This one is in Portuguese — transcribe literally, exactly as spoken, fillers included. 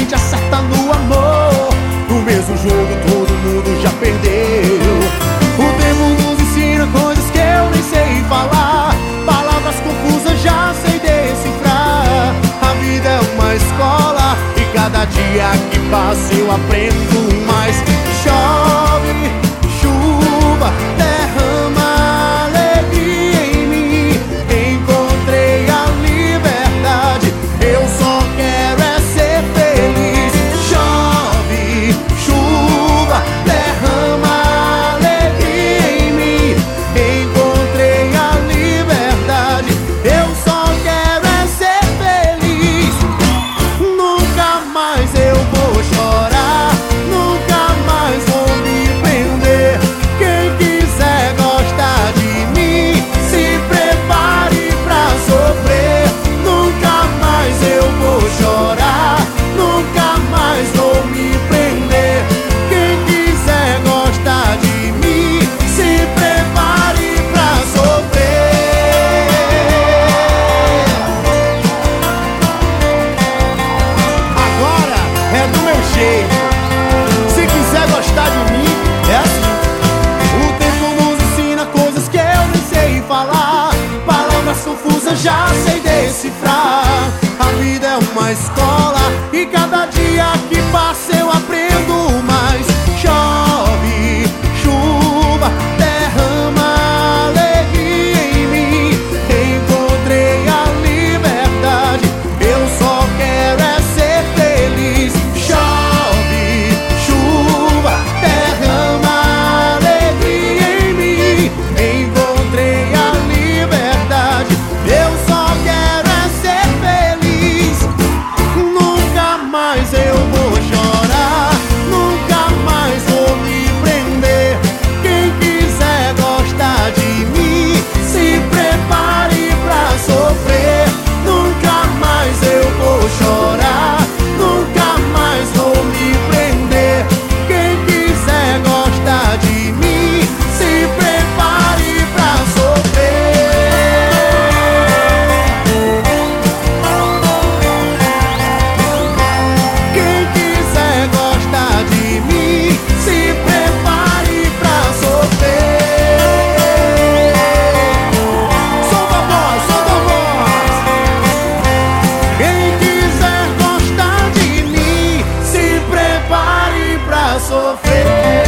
gente acerta no amor. No mesmo jogo todo mundo já perdeu. O tempo nos ensina coisas que eu nem sei falar, palavras confusas já sei decifrar. A vida é uma escola e cada dia que passa eu aprendo mais. Chove, chuva, derrama alegria em mim. Encontrei a liberdade, eu só quero é ser feliz. Chove, chuva, derrama alegria em mim. Encontrei a liberdade, eu só quero é ser feliz. Nunca mais eu vou chorar, nunca mais vou me prender. Quem quiser gostar de mim, se prepare pra sofrer. Nunca mais eu vou chorar, nunca mais vou me prender. Quem quiser gostar de mim, se prepare pra sofrer. Agora é do meu jeito. Se quiser gostar de mim, é assim. O tempo nos ensina coisas que eu nem sei falar, palavras confusas já sei decifrar. A vida é uma escola e cada dia que passa eu aprendo mais. Chove, chuva, derrama alegria em mim. Encontrei a liberdade, eu só quero é ser feliz. Chove, chuva, derrama alegria em mim. Encontrei a liberdade, eu só quero é ser feliz. Nunca mais eu vou chorar, nunca mais vou me prender. Quem quiser gostar de mim, se prepare pra sofrer. Nunca mais eu vou chorar, nunca mais vou me prender. Quem quiser gostar de mim, se prepare pra sofrer. Quem quiser gostar de mim, se prepare pra sofrer. Solta a voz, solta a voz. Quem quiser gostar de mim, se prepare pra sofrer.